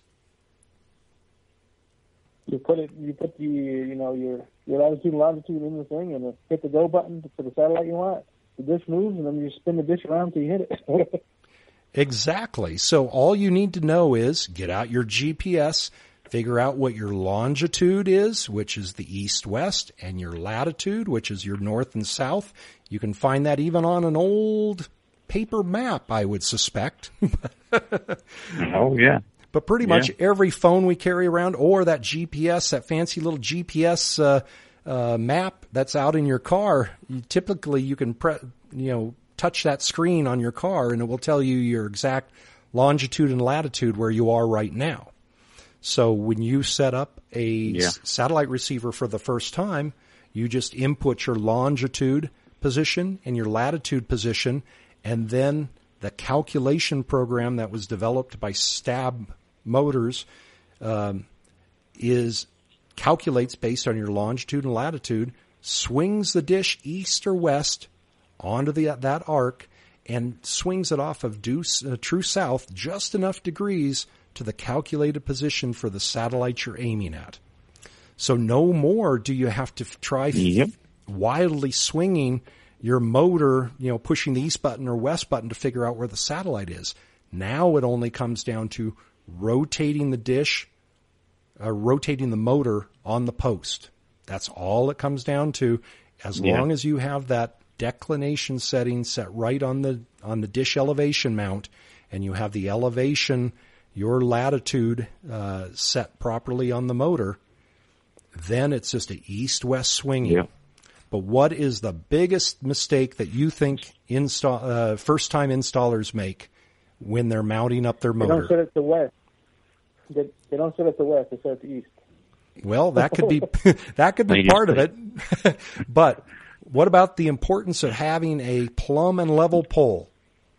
You put it, you put the, you know, your your latitude and longitude in the thing, and hit the go button for the satellite you want. The dish moves, and then you spin the dish around till you hit it. Exactly. So all you need to know is get out your G P S, figure out what your longitude is, which is the east-west, and your latitude, which is your north and south. You can find that even on an old paper map, I would suspect. Oh, yeah. But pretty much yeah. every phone we carry around, or that G P S, that fancy little G P S uh, uh, map that's out in your car, you, typically you can pre- you know, touch that screen on your car and it will tell you your exact longitude and latitude where you are right now. So when you set up a yeah. s- satellite receiver for the first time, you just input your longitude position and your latitude position, and then the calculation program that was developed by Stab Motors um, is calculates based on your longitude and latitude, swings the dish east or west onto the that arc, and swings it off of due, uh, true south just enough degrees to the calculated position for the satellite you're aiming at. So no more do you have to f- try Yep. f- wildly swinging your motor, you know, pushing the east button or west button to figure out where the satellite is. Now it only comes down to rotating the dish, uh, rotating the motor on the post. That's all it comes down to. As Yeah. long as you have that declination setting set right on the on the dish elevation mount, and you have the elevation, your latitude uh, set properly on the motor, then it's just a east-west swinging. Yeah. But what is the biggest mistake that you think install uh, first-time installers make when they're mounting up their They don't motor? set it to west. They, they don't set it to west. They set it to east. Well, that could be that could be They part of just- it. But what about the importance of having a plumb and level pole?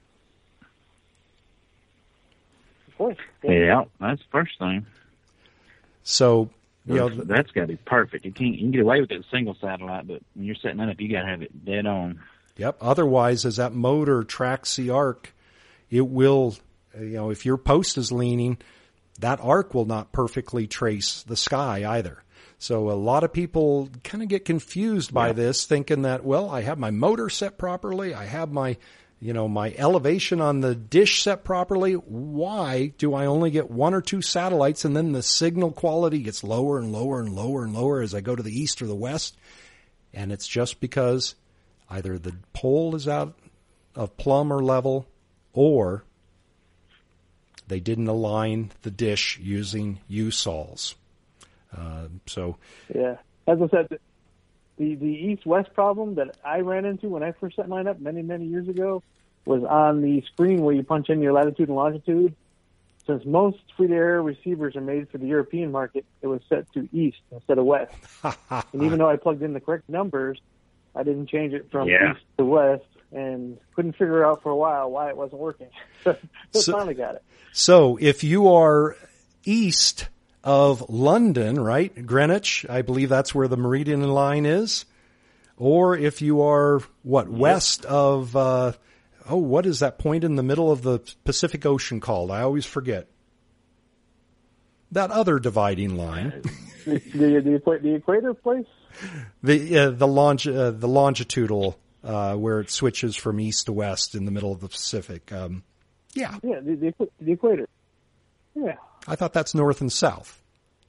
Of course. Yeah, that's the first thing. So, you know, th- That's got to be perfect. You can't you can get away with it single satellite, but when you're setting that up, you got to have it dead on. yep. Otherwise, as that motor tracks the arc, it will, you know, if your post is leaning, that arc will not perfectly trace the sky either. So a lot of people kind of get confused by Yeah. this, thinking that, well, I have my motor set properly, I have my, you know, my elevation on the dish set properly. Why do I only get one or two satellites, and then the signal quality gets lower and lower and lower and lower as I go to the east or the west? And it's just because either the pole is out of plumb or level, or they didn't align the dish using U-sols. Uh, so, Yeah. As I said, the, the east-west problem that I ran into when I first set mine up many, many years ago was on the screen where you punch in your latitude and longitude. Since most free-to-air receivers are made for the European market, it was set to east instead of west. And even though I plugged in the correct numbers, I didn't change it from Yeah. east to west and couldn't figure out for a while why it wasn't working. so So- finally got it. so if you are east of London, right, Greenwich, I believe that's where the meridian line is, or if you are, what, west of, uh, oh, what is that point in the middle of the Pacific Ocean called? I always forget. That other dividing line. The, the, the, equa- the equator place? The uh, the longe, uh, the longitudinal uh, where it switches from east to west in the middle of the Pacific. Um, yeah, Yeah, the, the, equ- the equator. Yeah. I thought that's north and south.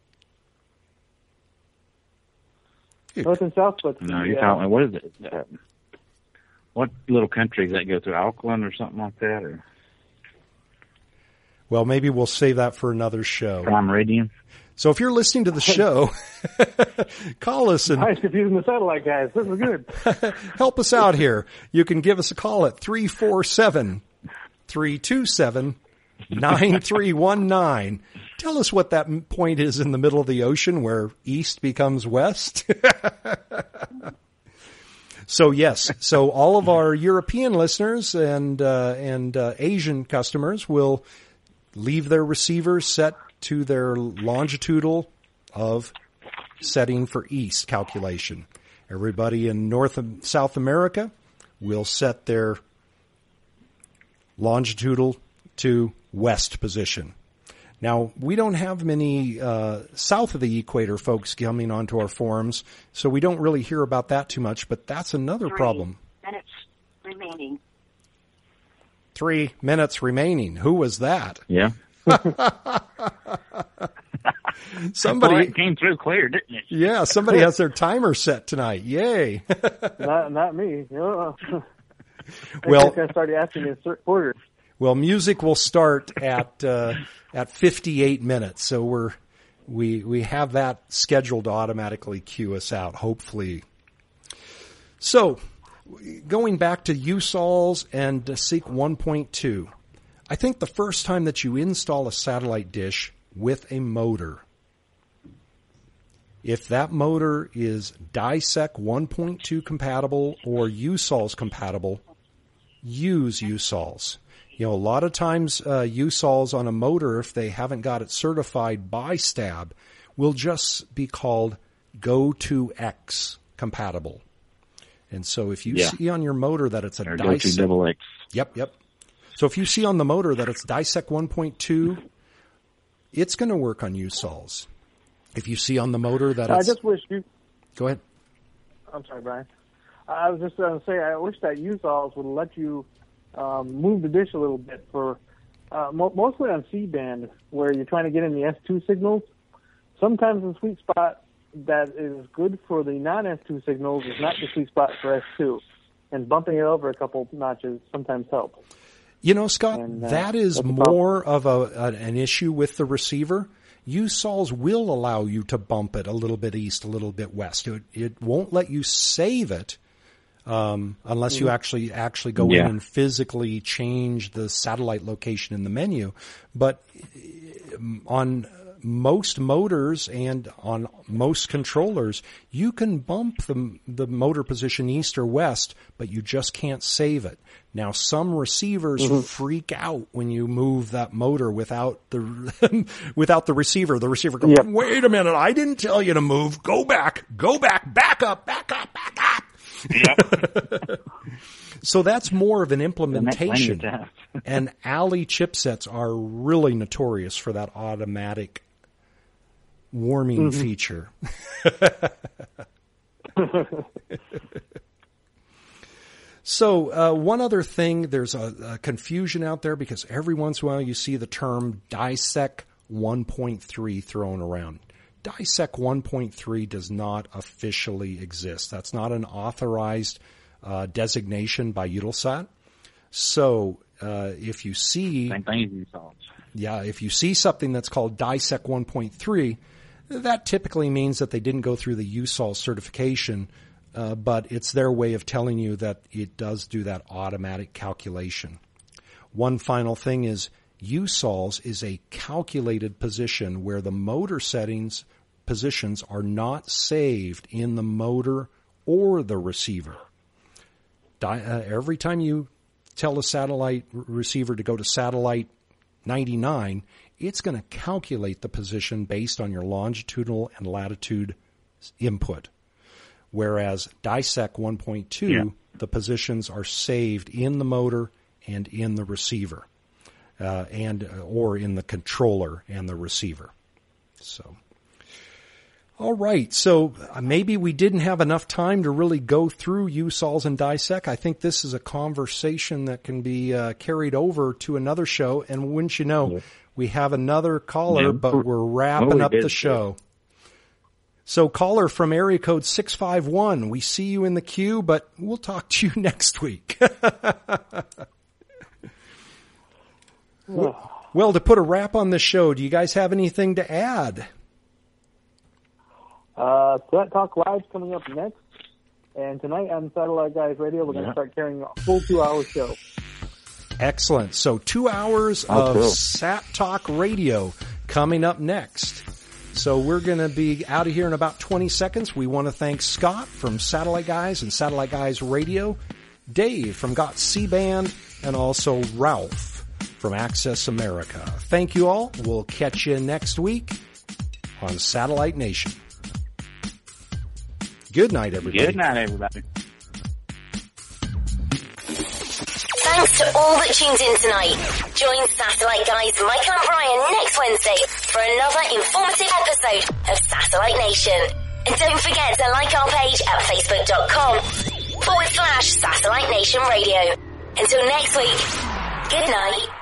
North and south, but No, the, you're uh, talking. What is it? Uh, what little country does that go through? Auckland or something like that, or Well, maybe we'll save that for another show. Prime Meridian? So if you're listening to the show, call us and I was confusing the satellite guys. This is good. help us out here. You can give us a call at three four seven, three two seven, nine three one nine. Tell us what that m- point is in the middle of the ocean where east becomes west. So yes, so all of our European listeners and uh, and uh, Asian customers will leave their receivers set to their longitudinal of setting for east calculation. Everybody in North and South America will set their longitudinal to west position. Now, we don't have many uh, south of the equator folks coming onto our forums, so we don't really hear about that too much, but that's another Three problem. minutes remaining. Three minutes remaining. Who was that? Yeah. Somebody, Well, it came through clear, didn't it? yeah, somebody has their timer set tonight. Yay. not not me. Uh, I Well- think I started asking in certain orders. Well, music will start at uh, at fifty-eight minutes, so we're we we have that scheduled to automatically cue us out, hopefully. So, going back to U S O Ls and uh, Seek one point two, I think the first time that you install a satellite dish with a motor, if that motor is DISEC one point two compatible or U S O Ls compatible, use U S O Ls. You know, a lot of times uh, U S O Ls on a motor, if they haven't got it certified by STAB, will just be called Go to X compatible. And so if you Yeah. see on your motor that it's a Or go to Dissect, double X. yep, yep. So if you see on the motor that it's Dissect one point two, it's going to work on U S O Ls. If you see on the motor that I it's, just wish you. go ahead. I'm sorry, Brian. I was just going to say I wish that U S O Ls would let you um, move the dish a little bit for uh, mo- mostly on C-band where you're trying to get in the S two signals. Sometimes the sweet spot that is good for the non-S two signals is not the sweet spot for S two, and bumping it over a couple notches sometimes helps. You know, Scott, And, uh, that is that's a more of a, a an issue with the receiver. U S O Ls will allow you to bump it a little bit east, a little bit west. It, it won't let you save it um, unless you actually actually go Yeah. in and physically change the satellite location in the menu. But um, on most motors and on most controllers, you can bump the, the motor position east or west, but you just can't save it. Now, some receivers Mm-hmm. freak out when you move that motor without the without the receiver. The receiver goes, Yep. "Wait a minute! I didn't tell you to move. Go back. Go back. Back up. Back up. Back up." Yeah. So that's more of an And that's plenty implementation. of times. And Alley chipsets are really notorious for that automatic warming Mm-hmm. feature. So uh, one other thing, there's a, a confusion out there because every once in a while you see the term Dissect one point three thrown around. Dissect one point three does not officially exist. That's not an authorized uh, designation by Eutelsat. So uh, if you see, Same thing as you saw. yeah, if you see something that's called Dissect one point three, that typically means that they didn't go through the U S O L certification, uh, but it's their way of telling you that it does do that automatic calculation. One final thing is U S O Ls is a calculated position where the motor settings positions are not saved in the motor or the receiver. Di- uh, every time you tell a satellite r- receiver to go to satellite ninety-nine, it's going to calculate the position based on your longitudinal and latitude input. Whereas Dissect one point two, Yeah. the positions are saved in the motor and in the receiver, uh, and uh, or in the controller and the receiver. So, all right. So uh, maybe we didn't have enough time to really go through U S O Ls and Dissect. I think this is a conversation that can be uh, carried over to another show. And wouldn't you know, Yeah. we have another caller, Yeah. but we're wrapping Oh, we up did, the too. show. So caller from area code six five one, we see you in the queue, but we'll talk to you next week. Well, to put a wrap on the show, do you guys have anything to add? Uh, Threat Talk Live's coming up next, and tonight on Satellite Guys Radio, we're going to Yeah. start carrying a full two-hour show. Excellent. So two hours Oh, of cool. Sat Talk Radio coming up next. So we're going to be out of here in about twenty seconds. We want to thank Scott from Satellite Guys and Satellite Guys Radio, Dave from Got C-Band, and also Ralph from Access America. Thank you all. We'll catch you next week on Satellite Nation. Good night, everybody. Good night, everybody. Thanks to all that tuned in tonight. Join Satellite Guys Michael and Brian next Wednesday for another informative episode of Satellite Nation. And don't forget to like our page at facebook.com forward slash Satellite Nation Radio. Until next week, good night.